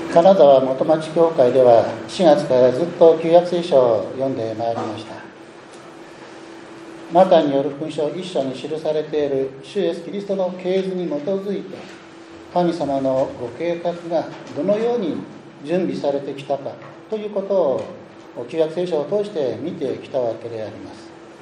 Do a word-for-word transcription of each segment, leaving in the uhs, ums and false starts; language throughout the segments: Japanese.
金沢元町教会ではしがつからずっと旧約聖書を読んでまいりました。マタイによる福音書一章に記されている主イエスキリストの系図に基づいて、神様のご計画がどのように準備されてきたかということを旧約聖書を通して見てきたわけであります。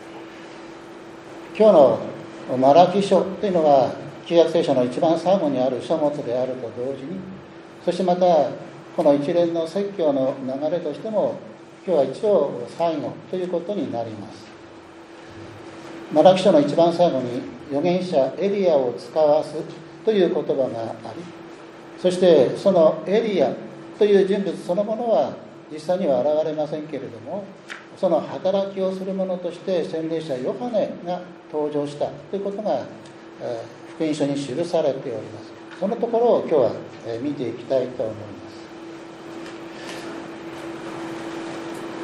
今日のマラキ書というのは旧約聖書の一番最後にある書物であると同時に、そしてまたこの一連の説教の流れとしても今日は一応最後ということになります。マラキ書の一番最後に預言者エリアを使わすという言葉があり、そしてそのエリアという人物そのものは実際には現れませんけれども、その働きをする者として洗礼者ヨハネが登場したということが福音書に記されております。そのところを今日は見ていきたいと思います。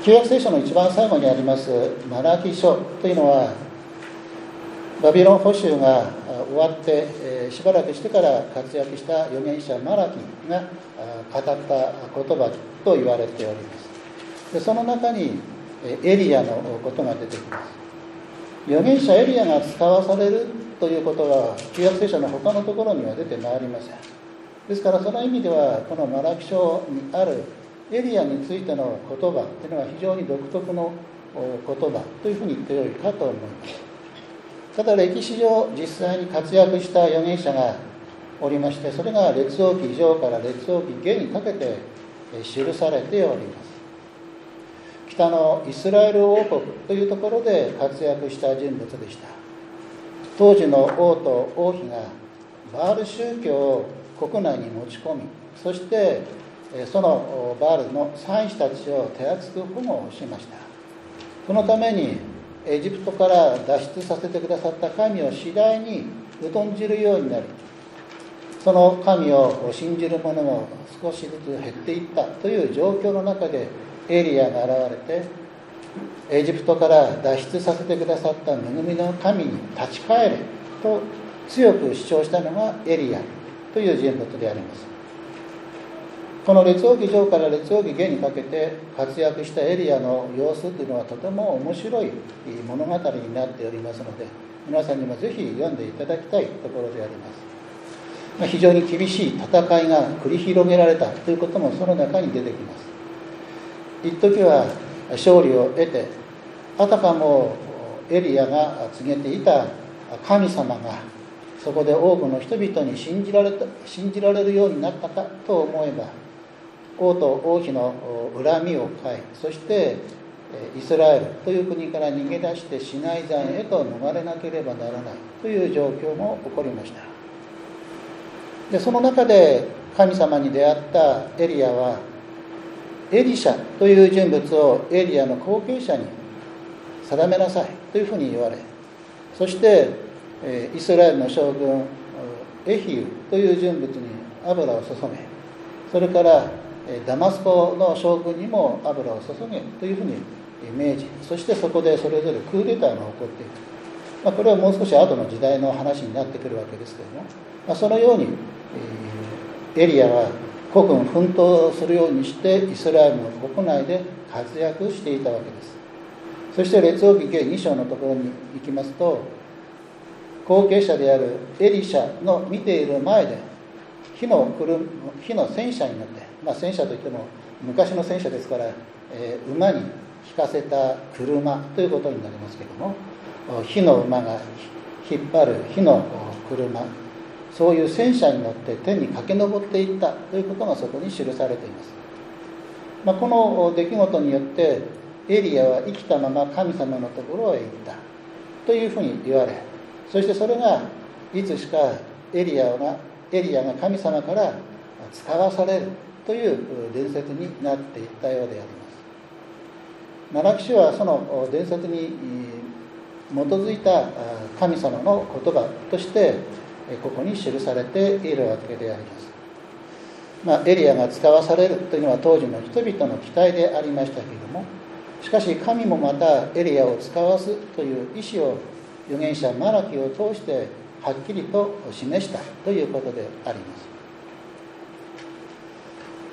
旧約聖書の一番最後にありますマラキ書というのは、バビロン捕囚が終わってしばらくしてから活躍した預言者マラキが語った言葉と言われております。でその中にエリアのことが出てきます。預言者エリアが使わされるということは旧約聖書の他のところには出てまいりません。ですからその意味ではこのマラキ書にあるエリアについての言葉というのは非常に独特の言葉というふうに言ってよいかと思います。ただ歴史上実際に活躍した預言者がおりまして、それが列王記上から列王記下にかけて記されております。北のイスラエル王国というところで活躍した人物でした。当時の王と王妃がバール宗教を国内に持ち込み、そしてそのバールの祭司たちを手厚く保護しました。そのためにエジプトから脱出させてくださった神を次第に疎んじるようになり、その神を信じる者も少しずつ減っていったという状況の中でエリアが現れて、エジプトから脱出させてくださった恵みの神に立ち返れと強く主張したのがエリアという人物であります。この列王記上から列王記下にかけて活躍したエリアの様子というのはとても面白い物語になっておりますので、皆さんにもぜひ読んでいただきたいところであります。非常に厳しい戦いが繰り広げられたということもその中に出てきます。一時は勝利を得て、あたかもエリアが告げていた神様がそこで多くの人々に信じられた、信じられるようになったかと思えば、王と王妃の恨みを買い、そしてイスラエルという国から逃げ出してシナイ山へと逃れなければならないという状況も起こりました。でその中で神様に出会ったエリアは、エリシャという人物をエリアの後継者に定めなさいというふうに言われ、そしてイスラエルの将軍エヒユという人物に油を注げ、それからダマスコの将軍にも油を注げというふうに命じ、そしてそこでそれぞれクーデターが起こっていく、まあ、これはもう少し後の時代の話になってくるわけですけれども、まあ、そのようにエリアは孤軍奮闘するようにしてイスラエルの国内で活躍していたわけです。そして列王記下に章のところに行きますと、後継者であるエリシャの見ている前で火の車、火の戦車に乗って、まあ、戦車といっても昔の戦車ですから、えー、馬に引かせた車ということになりますけれども、火の馬が引っ張る火の車、そういう戦車に乗って天に駆け上っていったということがそこに記されています。まあ、この出来事によってエリアは生きたまま神様のところへ行ったというふうに言われ、そしてそれがいつしかエリアがエリアが神様から使わされるという伝説になっていったようであります。マラキ書はその伝説に基づいた神様の言葉としてここに記されているわけであります。まあ、エリアが使わされるというのは当時の人々の期待でありましたけれども、しかし神もまたエリアを使わすという意思を預言者マラキを通してはっきりと示したということであります。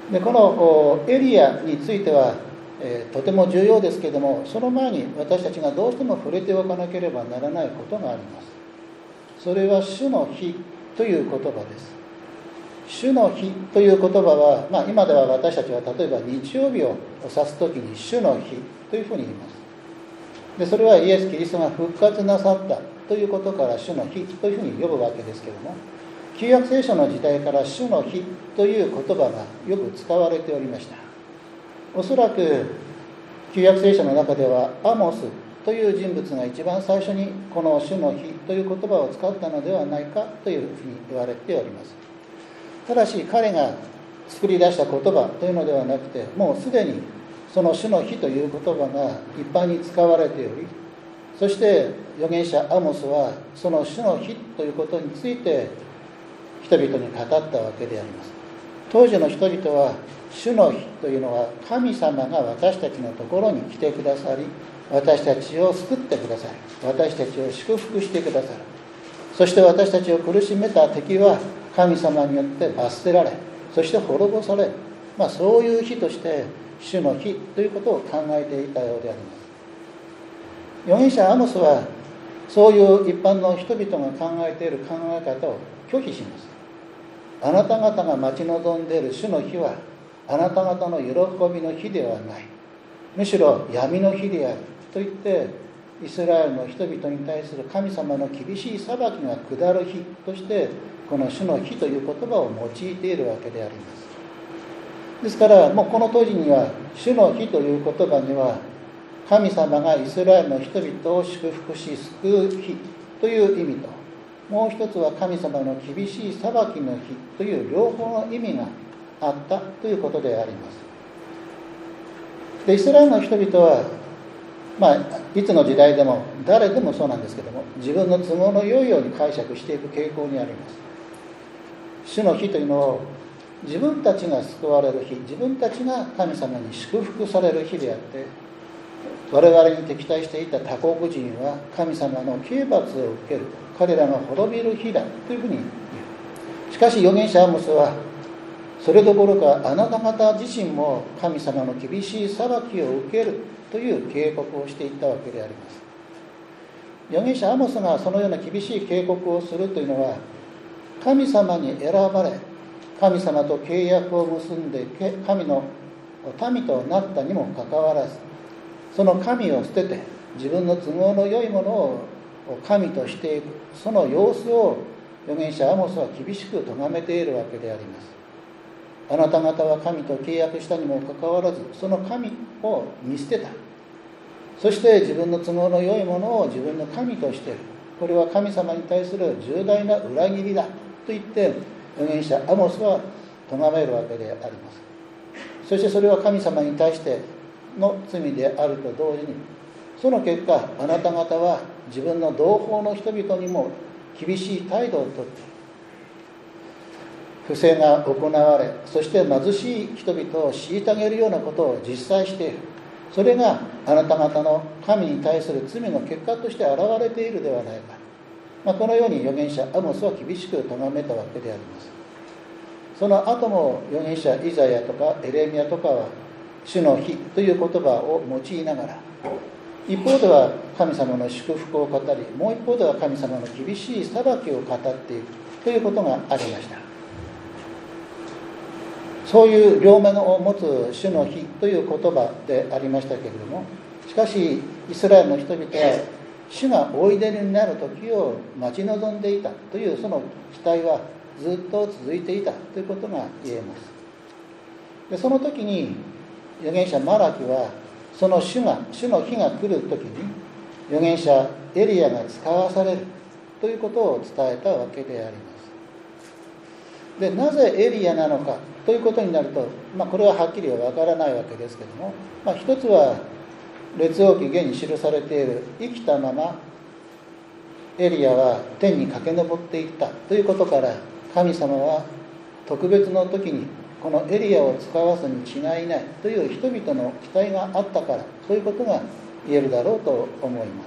でこのエリアについては、えー、とても重要ですけれども、その前に私たちがどうしても触れておかなければならないことがあります。それは主の日という言葉です。主の日という言葉は、まあ、今では私たちは例えば日曜日を指すときに主の日というふうに言います。でそれはイエス・キリストが復活なさったということから主の日というふうに呼ぶわけですけれども、旧約聖書の時代から主の日という言葉がよく使われておりました。おそらく旧約聖書の中ではアモスという人物が一番最初にこの主の日という言葉を使ったのではないかというふうに言われております。ただし彼が作り出した言葉というのではなくて、もうすでにその主の日という言葉が一般に使われており、そして預言者アモスはその主の日ということについて人々に語ったわけであります。当時の人々は主の日というのは神様が私たちのところに来てくださり、私たちを救ってください、私たちを祝福してくださる、そして私たちを苦しめた敵は神様によって罰せられ、そして滅ぼされる、まあ、そういう日として主の日ということを考えていたようであります。預言者アモスはそういう一般の人々が考えている考え方を拒否します。あなた方が待ち望んでいる主の日はあなた方の喜びの日ではない、むしろ闇の日であると言って、イスラエルの人々に対する神様の厳しい裁きが下る日としてこの主の日という言葉を用いているわけであります。ですからもうこの当時には主の日という言葉には神様がイスラエルの人々を祝福し救う日という意味と、もう一つは神様の厳しい裁きの日という両方の意味があったということであります。でイスラエルの人々は、まあ、いつの時代でも誰でもそうなんですけども、自分の都合の良いように解釈していく傾向にあります。主の日というのを自分たちが救われる日、自分たちが神様に祝福される日であって、我々に敵対していた他国人は神様の刑罰を受ける、彼らが滅びる日だというふうに言う。しかし預言者アモスはそれどころかあなた方自身も神様の厳しい裁きを受けるという警告をしていったわけであります。預言者アモスがそのような厳しい警告をするというのは、神様に選ばれ神様と契約を結んで神の民となったにもかかわらず、その神を捨てて自分の都合の良いものを神としていく、その様子を預言者アモスは厳しく咎めているわけであります。あなた方は神と契約したにもかかわらず、その神を見捨てた。そして自分の都合の良いものを自分の神としている。これは神様に対する重大な裏切りだと言って預言者アモスは咎めるわけであります。そしてそれは神様に対しての罪であると同時に、その結果あなた方は自分の同胞の人々にも厳しい態度をとって、不正が行われ、そして貧しい人々を虐げるようなことを実際している。それがあなた方の神に対する罪の結果として現れているではないか、まあ、このように預言者アモスは厳しく咎めたわけであります。その後も預言者イザヤとかエレミヤとかは主の日という言葉を用いながら、一方では神様の祝福を語り、もう一方では神様の厳しい裁きを語っていくということがありました。そういう両面を持つ主の日という言葉でありましたけれども、しかしイスラエルの人々は主がおいでになる時を待ち望んでいたという、その期待はずっと続いていたということが言えます。でその時に預言者マラキはその主が主の日が来る時に預言者エリアが使わされるということを伝えたわけであります。でなぜエリアなのかということになると、まあ、これははっきりはわからないわけですけども、まあ、一つは列王記下に記されている生きたままエリアは天に駆け上っていったということから、神様は特別の時にこのエリアを使わすに違いないという人々の期待があったから、そういうことが言えるだろうと思います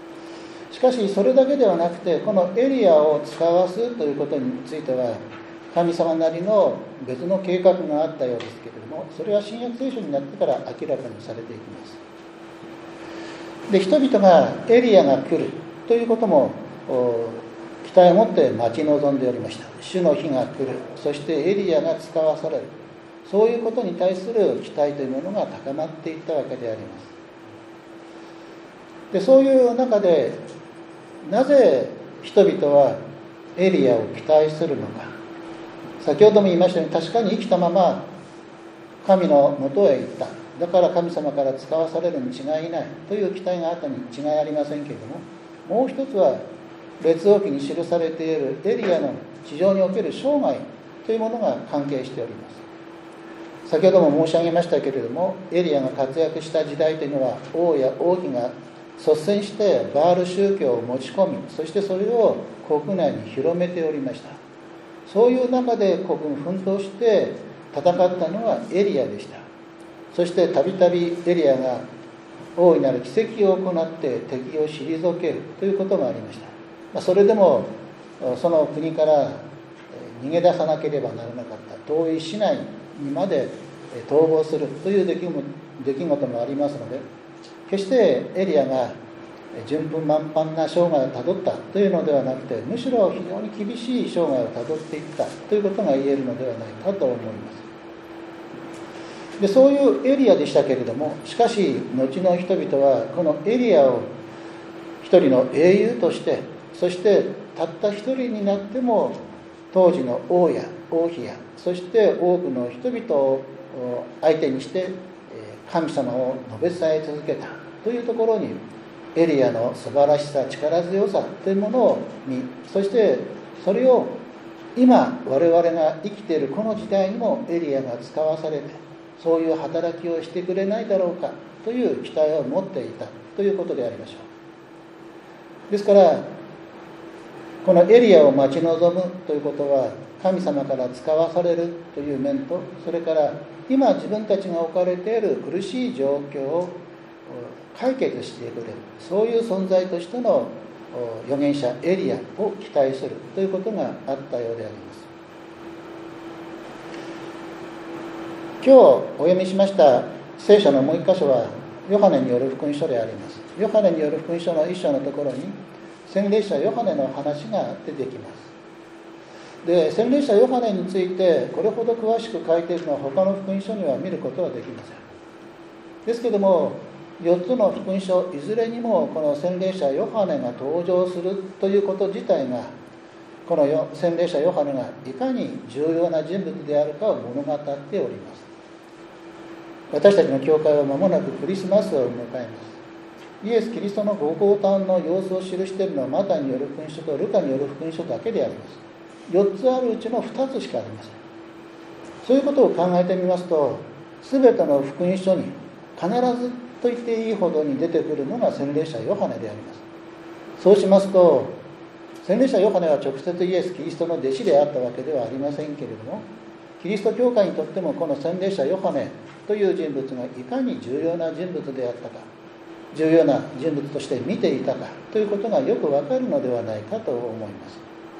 。しかしそれだけではなくて、このエリアを使わすということについては神様なりの別の計画があったようですけれども、それは新約聖書になってから明らかにされていきます。で、人々がエリアが来るということも期待を持って待ち望んでおりました。主の日が来る、そしてエリアが使わされる、そういうことに対する期待というものが高まっていったわけであります。で、そういう中でなぜ人々はエリアを期待するのか。先ほども言いましたように、確かに生きたまま神のもとへ行った、だから神様から使わされるに違いないという期待があったに違いありませんけれども、もう一つは列王記に記されているエリアの地上における生涯というものが関係しております。先ほども申し上げましたけれども、エリアが活躍した時代というのは、王や王妃が率先してバール宗教を持ち込み、そしてそれを国内に広めておりました。そういう中で国軍奮闘して戦ったのはエリアでした。そしてたびたびエリアが大いなる奇跡を行って敵を退けるということがありました。それでもその国から逃げ出さなければならなかった、遠い市内にまで逃亡するという出来事もありますので、決してエリアが順風満帆な生涯をたどったというのではなくて、むしろ非常に厳しい生涯をたどっていったということが言えるのではないかと思います。で、そういうエリアでしたけれども、しかし後の人々はこのエリアを一人の英雄として、そしてたった一人になっても当時の王や王妃や、そして多くの人々を相手にして神様を述べ伝え続けたというところに、エリアの素晴らしさ、力強さというものを見、そしてそれを今我々が生きているこの時代にもエリアが使わされて、そういう働きをしてくれないだろうかという期待を持っていたということでありましょう。ですからこのエリアを待ち望むということは、神様から使わされるという面と、それから今自分たちが置かれている苦しい状況を解決してくれる、そういう存在としての預言者エリアを期待するということがあったようであります。今日お読みしました聖書のもう一箇所はヨハネによる福音書であります。ヨハネによる福音書の一章のところに洗礼者ヨハネの話が出てきます。で、洗礼者ヨハネについてこれほど詳しく書いているのは他の福音書には見ることはできません。ですけども、よっつの福音書いずれにもこの洗礼者ヨハネが登場するということ自体が、この洗礼者ヨハネがいかに重要な人物であるかを物語っております。私たちの教会は間もなくクリスマスを迎えます。イエス・キリストのご降誕の様子を記しているのはマタイによる福音書とルカによる福音書だけであります。よっつあるうちのふたつしかありません。そういうことを考えてみますと、すべての福音書に必ずと言っていいほどに出てくるのが洗礼者ヨハネであります。そうしますと、洗礼者ヨハネは直接イエス・キリストの弟子であったわけではありませんけれども、キリスト教会にとってもこの洗礼者ヨハネという人物がいかに重要な人物であったか、重要な人物として見ていたかということがよくわかるのではないかと思います。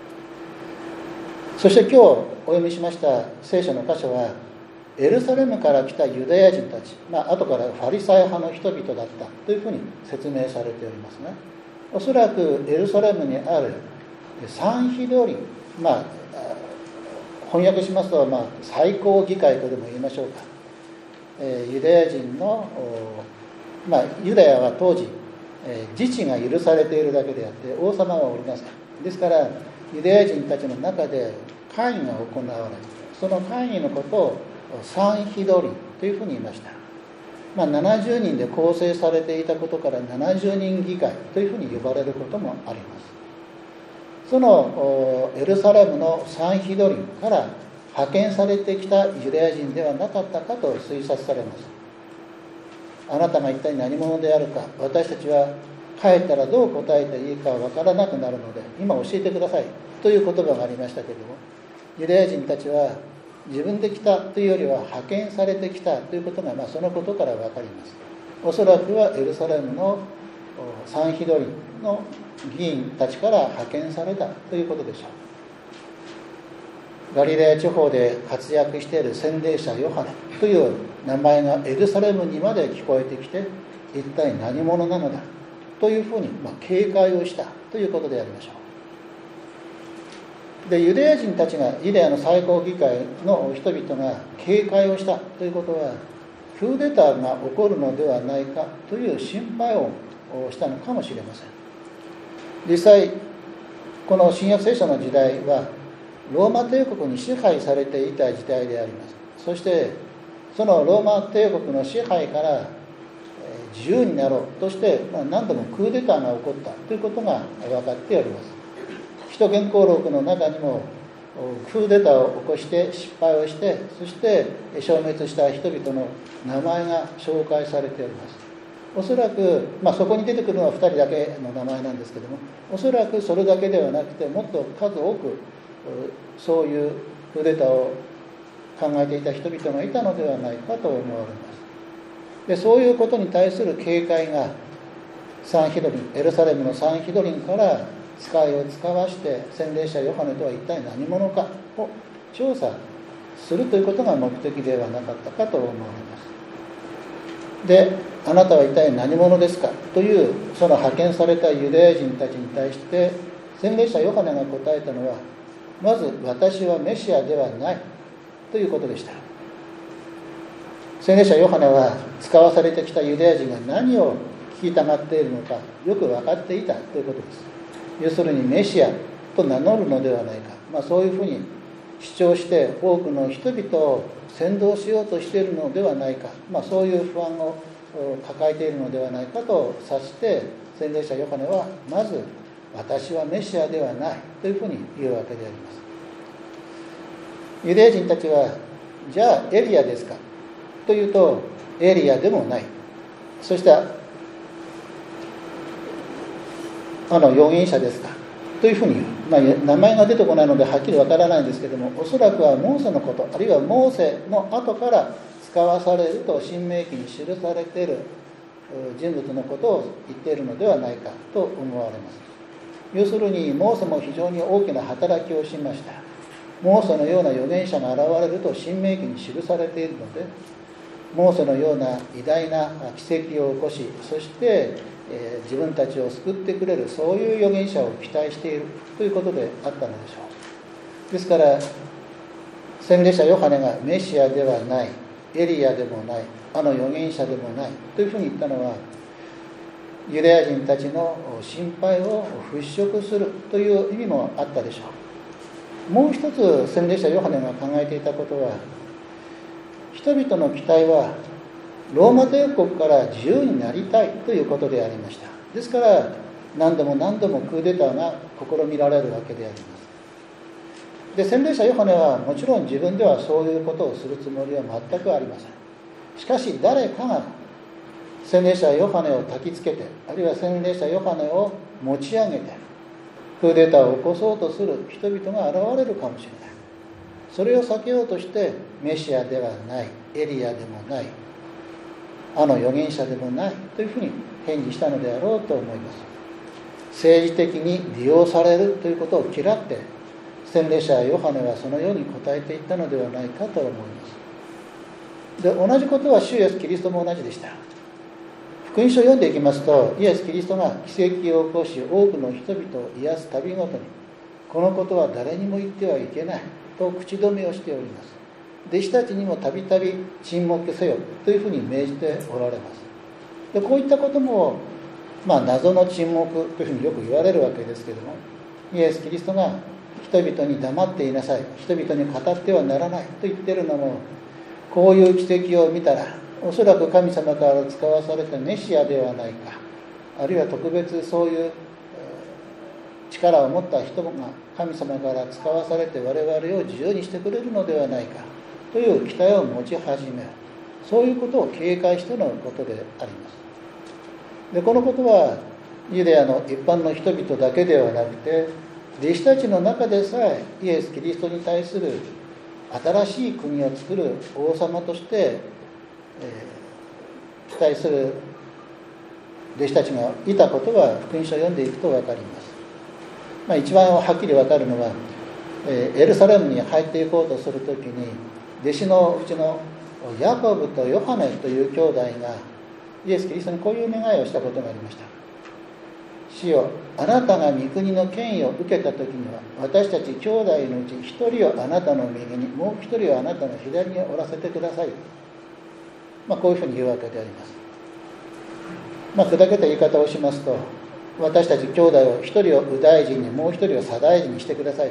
そして今日お読みしました聖書の箇所は、エルサレムから来たユダヤ人たち、まあ後からファリサイ派の人々だったというふうに説明されておりますが、おそらくエルサレムにあるサンヒドリン、まあ翻訳しますと、まあ、最高議会とでも言いましょうか、えー、ユダヤ人の、まあ、ユダヤは当時、えー、自治が許されているだけであって王様はおりません。ですからユダヤ人たちの中で会議が行われ、その会議のことをサンヒドリンというふうに言いました。まあ、ななじゅうにんで構成されていたことからななじゅうにん議会というふうに呼ばれることもあります。そのエルサレムのサンヒドリンから派遣されてきたユダヤ人ではなかったかと推察されます。あなたが一体何者であるか、私たちは帰ったらどう答えていいかわからなくなるので今教えてくださいという言葉がありましたけれども、ユダヤ人たちは自分で来たというよりは派遣されてきたということが、まあ、そのことからわかります。おそらくはエルサレムのサンヒドリンの議員たちから派遣されたということでしょう。 ガリレア地方で活躍している洗礼者ヨハネという名前がエルサレムにまで聞こえてきて、一体何者なのだというふうに、まあ、警戒をしたということでありましょう。で、ユダヤ人たちが、ユダヤの最高議会の人々が警戒をしたということは、クーデターが起こるのではないかという心配をしたのかもしれません。実際この新約聖書の時代はローマ帝国に支配されていた時代であります。そしてそのローマ帝国の支配から自由になろうとして何度もクーデターが起こったということが分かっております。使徒言行録の中にもクーデターを起こして失敗をして、そして消滅した人々の名前が紹介されております。おそらく、まあ、そこに出てくるのはふたりだけの名前なんですけども、おそらくそれだけではなくてもっと数多くそういうクーデターを考えていた人々がいたのではないかと思われます。で、そういうことに対する警戒がサンヒドリン、エルサレムのサンヒドリンから使いを使わして洗礼者ヨハネとは一体何者かを調査するということが目的ではなかったかと思われます。で、あなたは一体何者ですかというその派遣されたユダヤ人たちに対して洗礼者ヨハネが答えたのは、まず私はメシアではないということでした。洗礼者ヨハネは使わされてきたユダヤ人が何を聞きたがっているのかよく分かっていたということです。要するにメシアと名乗るのではないか、まあ、そういうふうに主張して多くの人々を扇動しようとしているのではないか、まあ、そういう不安を抱えているのではないかと察して洗礼者ヨハネはまず私はメシアではないというふうに言うわけであります。ユダヤ人たちはじゃあエリアですかというとエリアでもない、そしてあの預言者ですかというふうに言う、まあ、名前が出てこないのではっきりわからないんですけども、おそらくはモーセのこと、あるいはモーセの後から使わされると新明記に記されている人物のことを言っているのではないかと思われます。要するにモーセも非常に大きな働きをしました。モーセのような預言者が現れると新明記に記されているので、モーセのような偉大な奇跡を起こし、そしてえー、自分たちを救ってくれるそういう預言者を期待しているということであったのでしょう。ですから洗礼者ヨハネがメシアではない、エリアでもない、あの預言者でもないというふうに言ったのは、ユダヤ人たちの心配を払拭するという意味もあったでしょう。もう一つ洗礼者ヨハネが考えていたことは、人々の期待はローマ帝国から自由になりたいということでありました。ですから何度も何度もクーデターが試みられるわけであります。で、洗礼者ヨハネはもちろん自分ではそういうことをするつもりは全くありません。しかし誰かが洗礼者ヨハネを焚きつけて、あるいは洗礼者ヨハネを持ち上げてクーデターを起こそうとする人々が現れるかもしれない。それを避けようとしてメシアではない、エリアでもない、あの預言者でもないというふうに返事したのであろうと思います。政治的に利用されるということを嫌って洗礼者ヨハネはそのように答えていったのではないかと思います。で、同じことは主イエスキリストも同じでした。福音書を読んでいきますと、イエスキリストが奇跡を起こし多くの人々を癒す度ごとに、このことは誰にも言ってはいけないと口止めをしております。弟子たちにもたびたび沈黙せよというふうに命じておられます。で、こういったことも、まあ、謎の沈黙というふうによく言われるわけですけれども、イエス・キリストが人々に黙っていなさい、人々に語ってはならないと言っているのも、こういう奇跡を見たらおそらく神様から使わされたメシアではないか、あるいは特別そういう力を持った人が神様から使わされて我々を自由にしてくれるのではないかという期待を持ち始める、そういうことを警戒してのことであります。で、このことはユダヤの一般の人々だけではなくて、弟子たちの中でさえイエス・キリストに対する新しい国を作る王様として、えー、期待する弟子たちがいたことは福音書を読んでいくと分かります。まあ、一番はっきり分かるのは、 エルサレムに入っていこうとするときに、弟子のうちのヤコブとヨハネという兄弟がイエス・キリストにこういう願いをしたことがありました。主よ、あなたが御国の権威を受けたときには、私たち兄弟のうち一人をあなたの右に、もう一人をあなたの左におらせてください。まあ、こういうふうに言うわけであります。まあ、砕けた言い方をしますと、私たち兄弟を一人を右大臣に、もう一人を左大臣にしてください。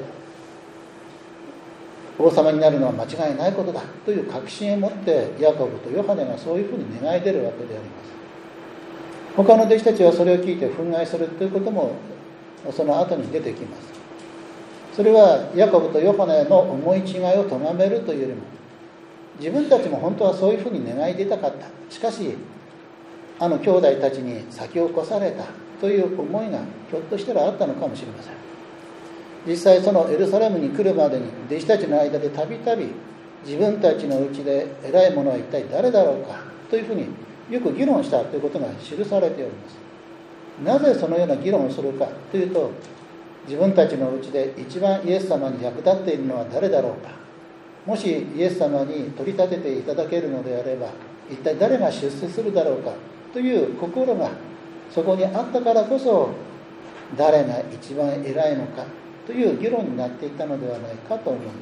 王様になるのは間違いないことだという確信を持ってヤコブとヨハネがそういうふうに願い出るわけであります。他の弟子たちはそれを聞いて憤慨するということもその後に出てきます。それはヤコブとヨハネの思い違いを咎めるというよりも、自分たちも本当はそういうふうに願い出たかった。しかしあの兄弟たちに先を越されたという思いがひょっとしたらあったのかもしれません。実際そのエルサレムに来るまでに弟子たちの間でたびたび自分たちのうちで偉い者は一体誰だろうかというふうによく議論したということが記されております。なぜそのような議論をするかというと、自分たちのうちで一番イエス様に役立っているのは誰だろうか、もしイエス様に取り立てていただけるのであれば一体誰が出世するだろうかという心がそこにあったからこそ、誰が一番偉いのかという議論になっていたのではないかと思います。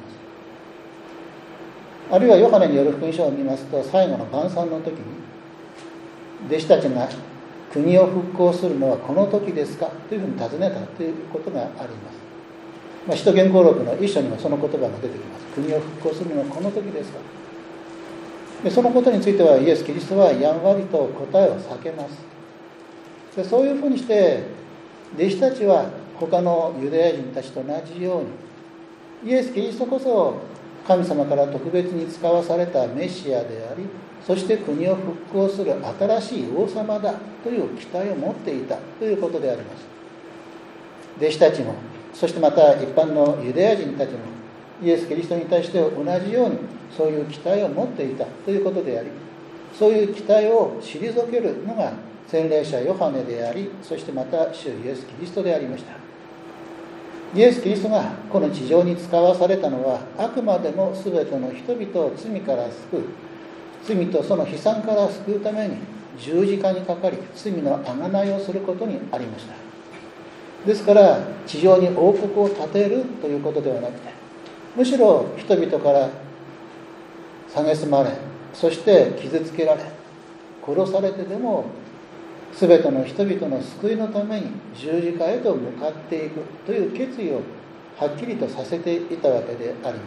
あるいはヨハネによる福音書を見ますと、最後の晩餐の時に弟子たちが国を復興するのはこの時ですかというふうに尋ねたということがあります。まあ、使徒言行録の一書にもその言葉が出てきます。国を復興するのはこの時ですか。でそのことについてはイエス・キリストはやんわりと答えを避けます。でそういうふうにして弟子たちは他のユダヤ人たちと同じように、イエス・キリストこそ神様から特別に使わされたメシアであり、そして国を復興する新しい王様だという期待を持っていたということであります。弟子たちも、そしてまた一般のユダヤ人たちもイエス・キリストに対して同じようにそういう期待を持っていたということであり、そういう期待を退けるのが洗礼者ヨハネであり、そしてまた主イエス・キリストでありました。イエス・キリストがこの地上に使わされたのは、あくまでも全ての人々を罪から救う、罪とその悲惨から救うために十字架にかかり、罪の贖いをすることにありました。ですから地上に王国を建てるということではなくて、むしろ人々から蔑まれ、そして傷つけられ、殺されてでも全ての人々の救いのために十字架へと向かっていくという決意をはっきりとさせていたわけであります。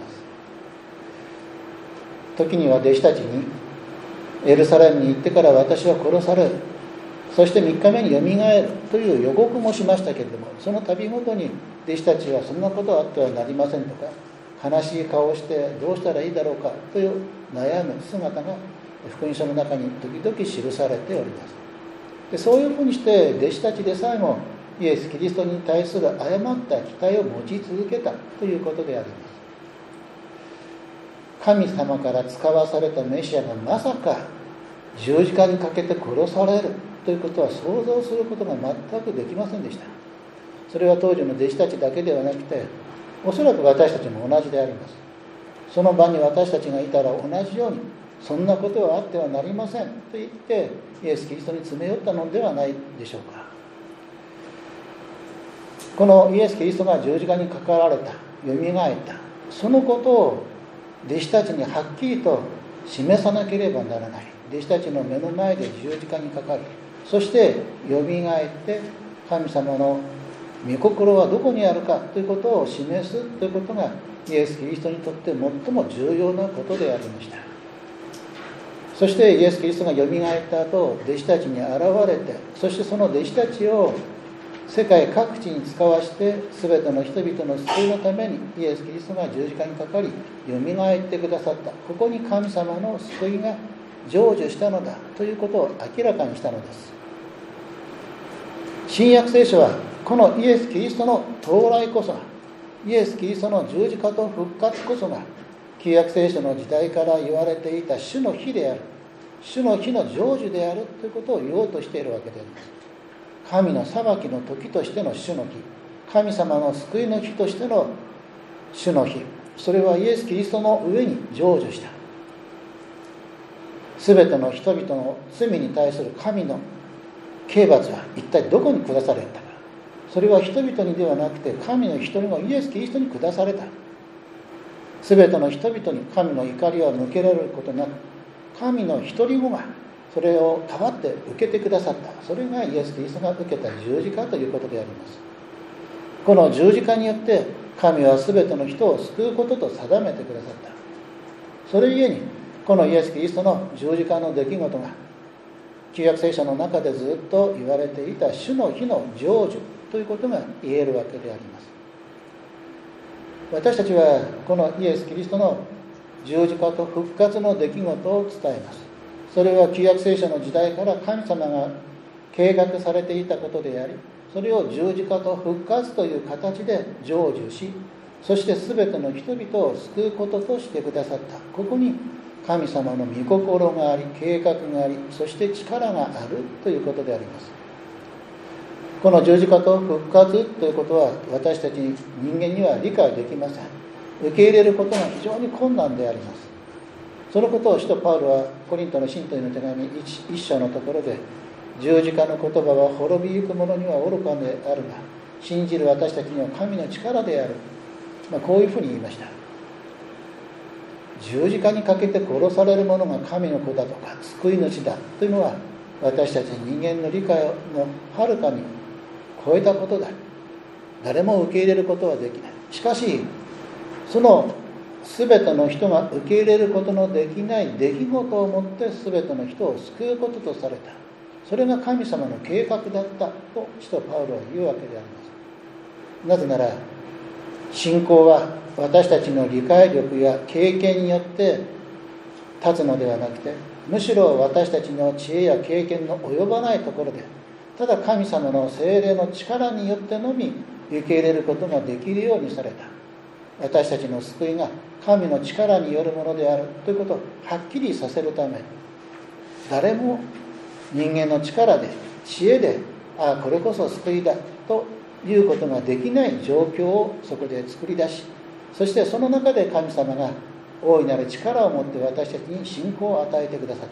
時には弟子たちに、エルサレムに行ってから私は殺される、そしてみっかめによみがえるという予告もしましたけれども、その度ごとに弟子たちはそんなことはあってはなりませんとか、悲しい顔をしてどうしたらいいだろうかという悩む姿が福音書の中に時々記されております。でそういうふうにして弟子たちでさえもイエス・キリストに対する誤った期待を持ち続けたということであります。神様から使わされたメシアがまさか十字架にかけて殺されるということは想像することが全くできませんでした。それは当時の弟子たちだけではなくて、おそらく私たちも同じであります。その場に私たちがいたら同じように、そんなことはあってはなりませんと言ってイエス・キリストに詰め寄ったのではないでしょうか。このイエス・キリストが十字架にかかられた、よみがえった、そのことを弟子たちにはっきりと示さなければならない。弟子たちの目の前で十字架にかかり、そしてよみがえって神様の御心はどこにあるかということを示すということがイエス・キリストにとって最も重要なことでありました。そしてイエス・キリストがよみがえった後、弟子たちに現れて、そしてその弟子たちを世界各地に使わして全ての人々の救いのためにイエス・キリストが十字架にかかりよみがえってくださった。ここに神様の救いが成就したのだということを明らかにしたのです。新約聖書はこのイエス・キリストの到来こそが、イエス・キリストの十字架と復活こそが旧約聖書の時代から言われていた主の日である、主の日の成就であるということを言おうとしているわけであります。神の裁きの時としての主の日、神様の救いの日としての主の日、それはイエス・キリストの上に成就した。すべての人々の罪に対する神の刑罰は一体どこに下されたか。それは人々にではなくて、神の一人のイエス・キリストに下された。すべての人々に神の怒りを向けられることなく、神の一人子がそれを代わって受けてくださった。それがイエス・キリストが受けた十字架ということであります。この十字架によって神はすべての人を救うことと定めてくださった。それゆえにこのイエス・キリストの十字架の出来事が旧約聖書の中でずっと言われていた主の日の成就ということが言えるわけであります。私たちはこのイエス・キリストの十字架と復活の出来事を伝えます。それは旧約聖書の時代から神様が計画されていたことであり、それを十字架と復活という形で成就し、そして全ての人々を救うこととしてくださった。ここに神様の御心があり、計画があり、そして力があるということであります。この十字架と復活ということは私たち人間には理解できません。受け入れることが非常に困難であります。そのことを使徒パウロはコリントの信徒への手紙一章のところで、十字架の言葉は滅びゆく者には愚かであるが、信じる私たちには神の力である、まあ、こういうふうに言いました。十字架にかけて殺される者が神の子だとか救い主だというのは、私たち人間の理解のはるかに超えたことだ。誰も受け入れることはできない。しかしその全ての人が受け入れることのできない出来事をもって全ての人を救うこととされた。それが神様の計画だったと使徒パウロは言うわけであります。なぜなら信仰は私たちの理解力や経験によって立つのではなくて、むしろ私たちの知恵や経験の及ばないところで、ただ神様の聖霊の力によってのみ受け入れることができるようにされた。私たちの救いが神の力によるものであるということをはっきりさせるため、誰も人間の力で知恵で、ああこれこそ救いだということができない状況をそこで作り出し、そしてその中で神様が大いなる力を持って私たちに信仰を与えてくださった。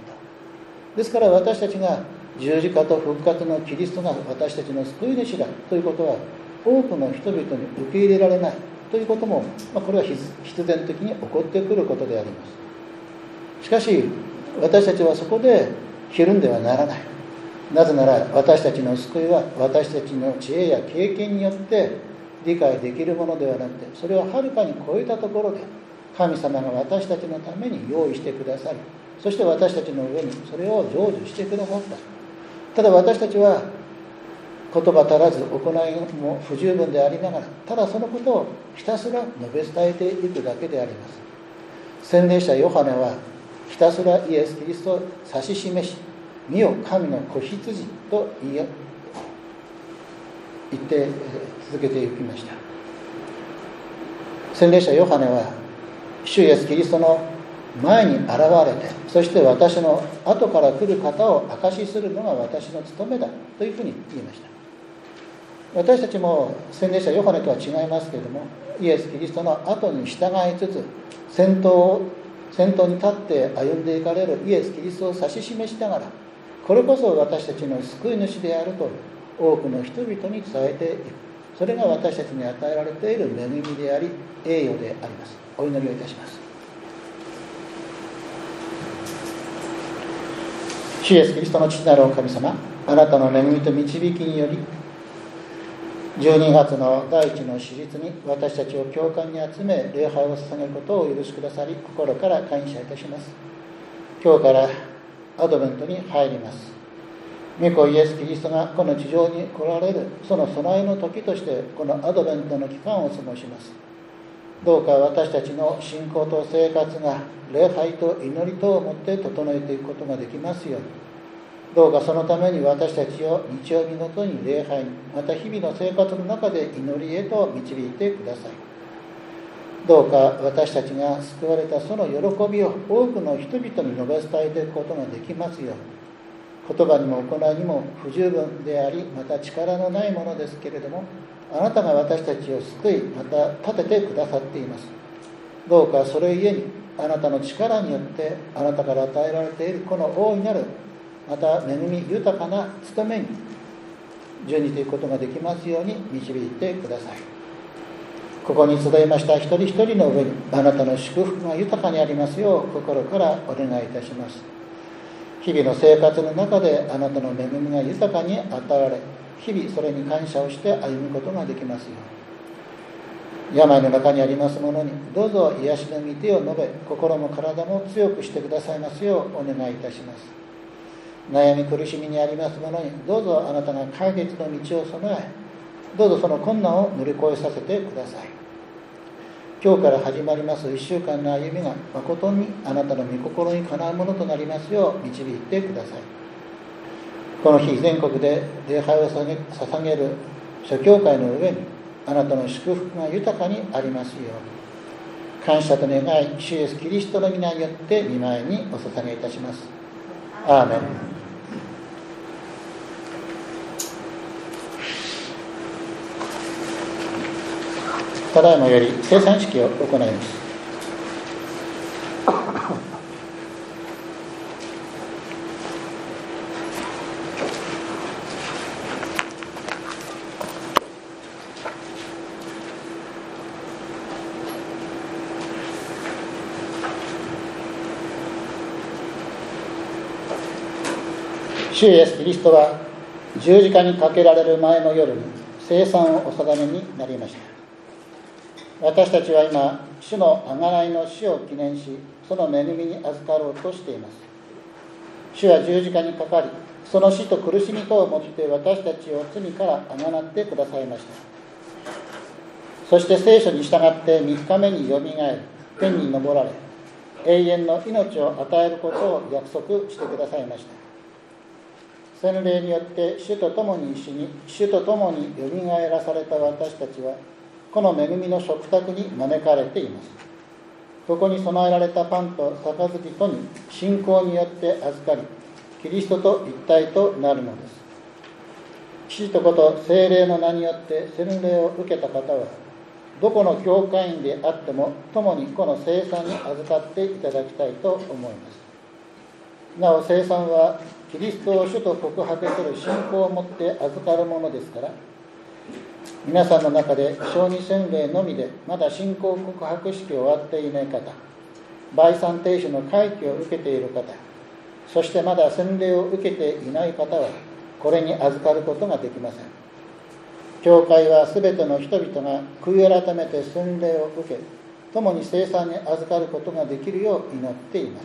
ですから私たちが十字架と復活のキリストが私たちの救い主だということは、多くの人々に受け入れられないということも、まあ、これは必然的に起こってくることであります。しかし私たちはそこでひるんではならない。なぜなら私たちの救いは私たちの知恵や経験によって理解できるものではなくて、それをはるかに超えたところで神様が私たちのために用意してくださり、そして私たちの上にそれを成就してくださった。ただ私たちは言葉足らず行いも不十分でありながら、ただそのことをひたすら述べ伝えていくだけであります。洗礼者ヨハネはひたすらイエス・キリストを指し示し、見よ神の子羊と言い言って続けていきました。洗礼者ヨハネは主イエス・キリストの前に現れて、そして私の後から来る方を証しするのが私の務めだというふうに言いました。私たちも洗礼者ヨハネとは違いますけれども、イエス・キリストの後に従いつつ、先頭を先頭に立って歩んでいかれるイエス・キリストを指し示しながら、これこそ私たちの救い主であると多くの人々に伝えていく。それが私たちに与えられている恵みであり栄誉であります。お祈りをいたします。主イエス・キリストの父なるお神様、あなたの恵みと導きによりじゅうにがつの第一の史実に私たちを教会に集め礼拝を捧げることをお許しくださり、心から感謝いたします。今日からアドベントに入ります。御子イエス・キリストがこの地上に来られるその備えの時としてこのアドベントの期間を過ごします。どうか私たちの信仰と生活が礼拝と祈りとをもって整えていくことができますように、どうかそのために私たちを日曜日ごとに礼拝に、また日々の生活の中で祈りへと導いてください。どうか私たちが救われたその喜びを多くの人々に述べ伝えていくことができますように、 言葉にも行いにも不十分であり、また力のないものですけれども、あなたが私たちを救い、また立ててくださっています。どうかそれゆえに、あなたの力によってあなたから与えられているこの大いなる、また恵み豊かな務めに順じていくことができますように導いてください。ここに集いました一人一人の上にあなたの祝福が豊かにありますよう心からお願いいたします。日々の生活の中であなたの恵みが豊かに与えられ、日々それに感謝をして歩むことができますよう。病の中にあります者にどうぞ癒しの御手を述べ、心も体も強くしてくださいますようお願いいたします。悩み苦しみにあります者にどうぞあなたが解決の道を備え、どうぞその困難を乗り越えさせてください。今日から始まりますいっしゅうかんの歩みが誠にあなたの御心にかなうものとなりますよう導いてください。この日全国で礼拝を捧げる諸教会の上にあなたの祝福が豊かにありますよう感謝と願い、主イエスキリストの皆によって御前にお捧げいたします。アーメン。ただいまより聖餐式を行います。主イエスキリストは十字架にかけられる前の夜に聖餐をお定めになりました。私たちは今、主の贖いの死を記念し、その恵みに預かろうとしています。主は十字架にかかり、その死と苦しみとをもって私たちを罪から贖ってくださいました。そして聖書に従って三日目によみがえり、天に昇られ、永遠の命を与えることを約束してくださいました。洗礼によって主と共に死に、主と共によみがえらされた私たちは、この恵みの食卓に招かれています。ここに備えられたパンと杯とに信仰によって預かり、キリストと一体となるのです。父と子と聖霊の名によって洗礼を受けた方は、どこの教会員であっても共にこの聖餐に預かっていただきたいと思います。なお聖餐はキリストを主と告白する信仰をもって預かるものですから、皆さんの中で小児洗礼のみでまだ信仰告白式を終わっていない方、売産停止の回帰を受けている方、そしてまだ洗礼を受けていない方はこれに預かることができません。教会はすべての人々が悔い改めて洗礼を受け、共に聖餐に預かることができるよう祈っています。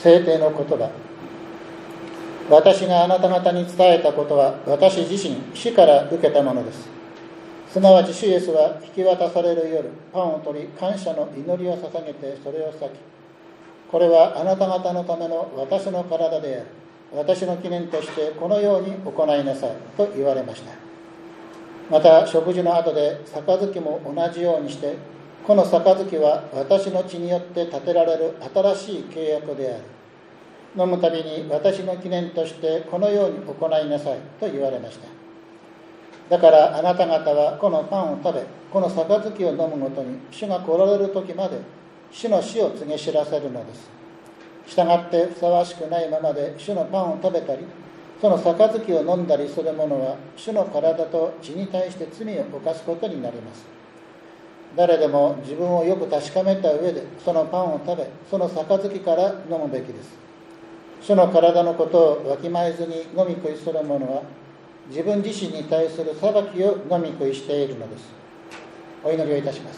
聖典の言葉。私があなた方に伝えたことは私自身主から受けたものです。すなわち主イエスは引き渡される夜、パンを取り感謝の祈りを捧げてそれを裂き、これはあなた方のための私の体である。私の記念としてこのように行いなさいと言われました。また食事の後で杯も同じようにして、この杯は私の血によって立てられる新しい契約である。飲むたびに私の記念としてこのように行いなさいと言われました。だからあなた方はこのパンを食べ、この杯を飲むごとに主が来られる時まで主の死を告げ知らせるのです。したがってふさわしくないままで主のパンを食べたり、その杯を飲んだりする者は主の体と血に対して罪を犯すことになります。誰でも自分をよく確かめた上でそのパンを食べ、その杯から飲むべきです。主の体のことをわきまえずに飲み食いする者は自分自身に対する裁きを飲み食いしているのです。お祈りをいたします。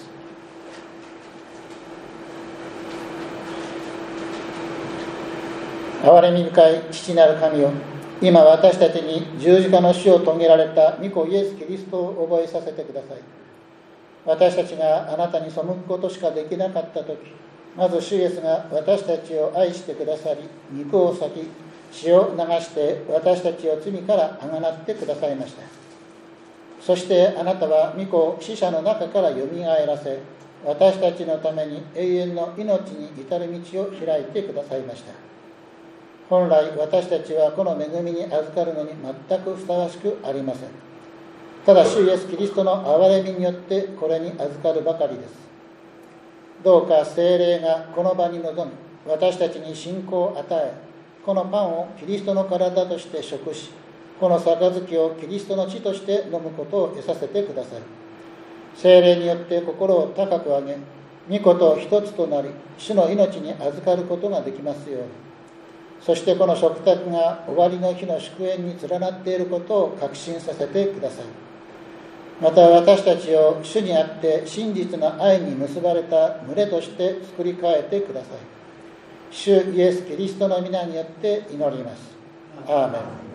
憐れみ深い父なる神よ、今私たちに十字架の死を遂げられた御子イエス・キリストを覚えさせてください。私たちがあなたに背くことしかできなかったとき、まず主イエスが私たちを愛してくださり、肉を裂き、血を流して私たちを罪からあがなってくださいました。そしてあなたは御子を死者の中からよみがえらせ、 私たちのために永遠の命に至る道を開いてくださいました。本来私たちはこの恵みに預かるのに全くふさわしくありません。ただ主イエスキリストの憐れみによってこれに預かるばかりです。どうか聖霊がこの場に臨み、私たちに信仰を与え、このパンをキリストの体として食し、この杯をキリストの血として飲むことを得させてください。聖霊によって心を高く上げ、御子と一つとなり、主の命に預かることができますように。そしてこの食卓が終わりの日の祝宴に連なっていることを確信させてください。また私たちを主にあって真実な愛に結ばれた群れとして作り変えてください。主イエス・キリストの皆によって祈ります。アーメン。